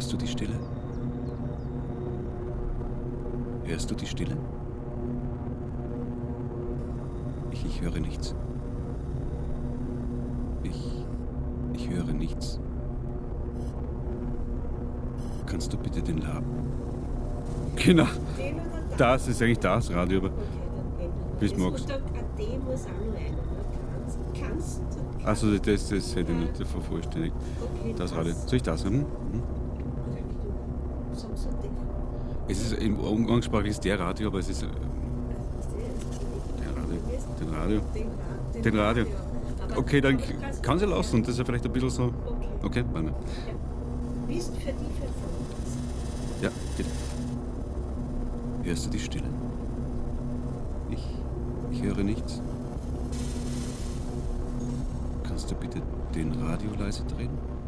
Hörst du die Stille? Hörst du die Stille? Ich höre nichts. Ich höre nichts. Kannst du bitte den Lab... Genau. Den oder das? Das ist eigentlich das Radio, aber Okay, dann ändern. Bis Es morgen. muss da AD muss auch nur einer. Kannst du. also das hätte ich nicht vervollständigt. Okay, Das Radio. Soll ich das haben? Sagst du den? Es ist umgangssprachlich ist der Radio, aber es ist der Radio. Den Radio. Aber Okay, dann aber du kannst kann sie das lassen. Das ist ja vielleicht ein bisschen so. Okay. Okay, warte mal. Ja. Bist für die verfolgt. Ja, bitte. Hörst du die Stille? Ich höre nichts. Kannst du bitte den Radio leise drehen?